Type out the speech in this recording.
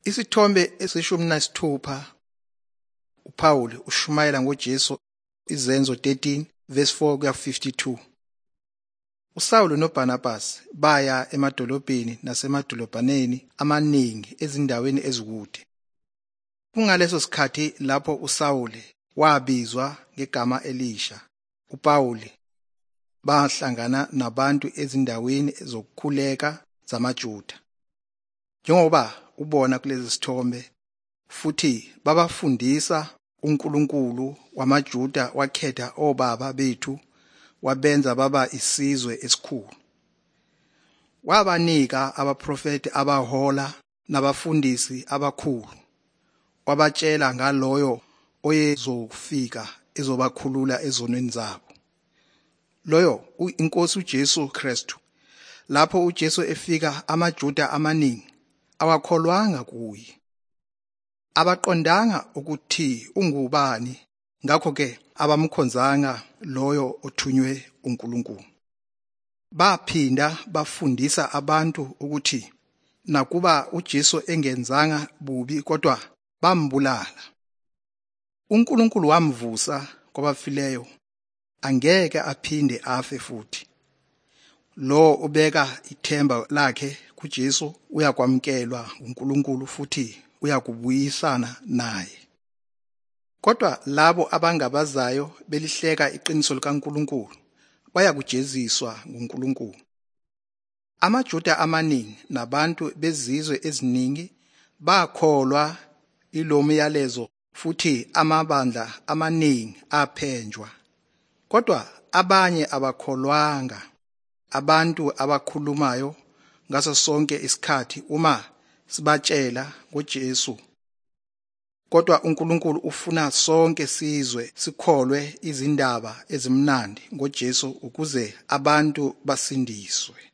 Isithombe esishumi nesithupha, uPaul ushumayela ngoJesu, Izenzo 13 verse 4 kuya 52. uSawulu noBarnabas baya emadolobheni nasemadolobhaneni amaningi ezindaweni ezikude. Kungaleso sikhathi lapho uSawule wabizwa ngegama Elisha, uPaul bahlangana nabantu ezindaweni zokukhuleka zamaJuda. Njengoba ubona kulezi sithombe, futhi babafundisa uNkulunkulu wamaJuda wakhetha obaba bethu wabenza baba isizwe esikhulu. Wabanika abaprofeti abahola nabafundisi abakhulu. Wabatshela ngaloyo oyezofika ezobakhulula ezonweni zabo. Loyo inkosi uJesu Kristu. Lapho uJesu efika, amaJuda amaningi awakholwanga kuye. Abaqondanga ukuthi ungubani, ngakho ke abamkhonzanga loyo othunywe uNkulunkulu. Baphinda bafundisa abantu ukuthi nakuba uJesu engenzanga bubi kodwa bambulala. uNkulunkulu wamvusa kwabafileyo, angeke aphinde afe futhi. Lo ubeka ithemba lakhe kuJesu uyakwamkelwa uNkulunkulu futhi uyakubuyisana naye. Kodwa labo abangabazayo belihleka iqiniso likaNkulunkulu bayakujeziswa nguNkulunkulu. AmaJuda amaningi nabantu bezizwe eziningi bakholwa ilo myalezo, futhi amabandla amaningi aphenjwa. Kodwa abanye abakholwanga, abantu abakhulumayo ngaso sonke isikhathi uma sibatshela ngoJesu. Kodwa uNkulunkulu ufuna sonke sizwe sikholwe izindaba ezimnandi ngoJesu ukuze abantu basindiswe.